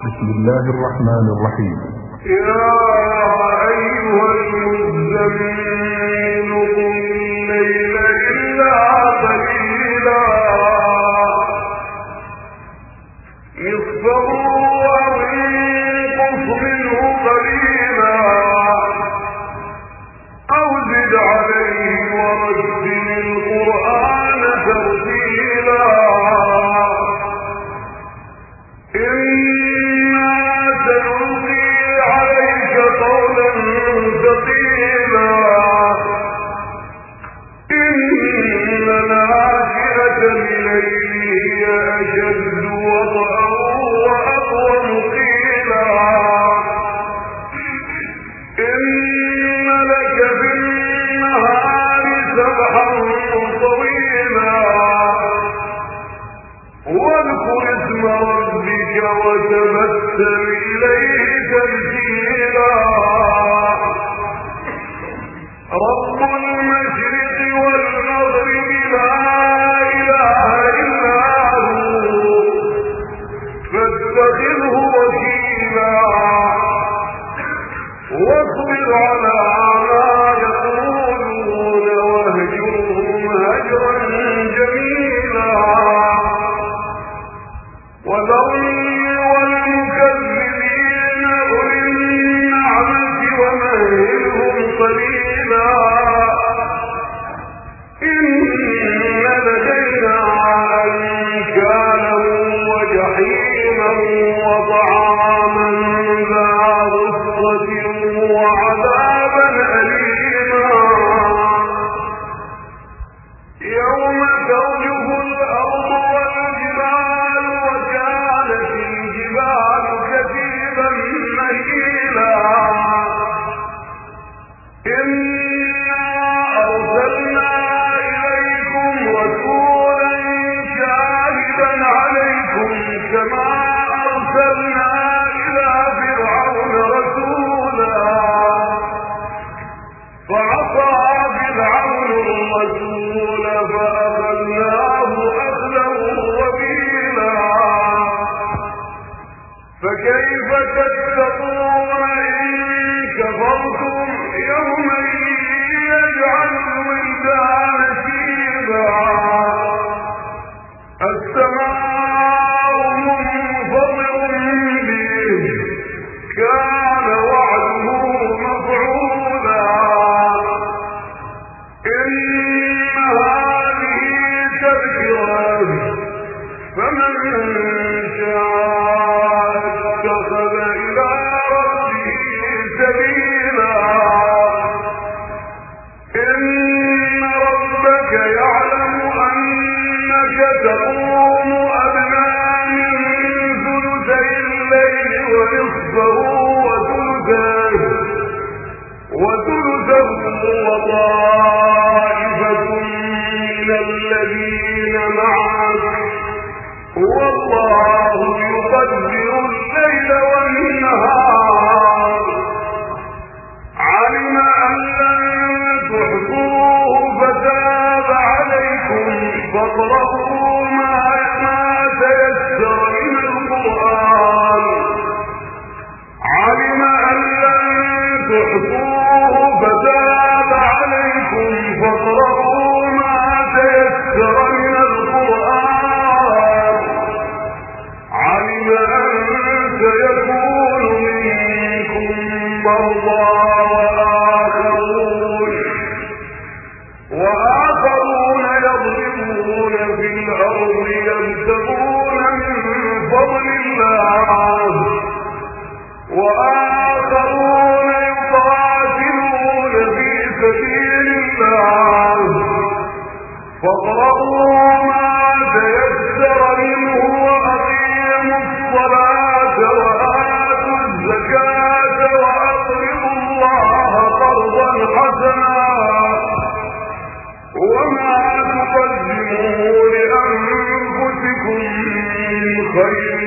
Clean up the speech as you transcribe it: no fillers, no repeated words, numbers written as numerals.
بسم الله الرحمن الرحيم. يا أيها المزمل قم الليل إلا قليلا نصفه أو انقص منه قليلا أو زد عليه ورتل القرآن ترتيلا وتبتل إليه تبتيلا رب المشرق والمغرب لا إله إلا هو فاتخذه وكيلا واصبر على ما يقولون واهجرهم هجرا جميلا وذرني والمكذبين أولي النعمة ومهلهم قليلا إن لدينا أنكالا وجحيما وطعاما ذا غصة وعذابا أليما يوم ترجف الأرض والجبال وكانت الجبال كثيبا مهيلا إنا أرسلنا إليكم رسولا شاهدا عليكم كما أرسلنا إلى فرعون رسولا فعصى فرعون الرسول فأخذناه أخذا وبيلا فكيف تتقون إن كفرتم يوما يجعل الولدان شيبا السماء منفطر به كان وعده مفعولا إن هذه تذكرة فمن شاء اتخذ إلى ربه سبيلا إن ربك يعلم أنك تقوم أدنى من ثلثي الليل ونصفه وثلثه وطائفة من الذين معك والله يقدر الليل والنهار علم أن لن تحصوه فتاب عليكم فاقرؤوا ما تيسر من القرآن علم أن لن تحصوه فتاب عليكم فاقرؤوا ما تيسر من القرآن علم أن سيكون منكم مرضى وآخرون يضربون في الأرض يبتغون من فضل الله وآخرون يقاتلون في سبيل الله فاقرؤوا ما تيسر منه وأقيموا الصلاة وآتوا الزكاة وأقرضوا الله قرضا حسنا وما تقدموا لأنفسكم من خير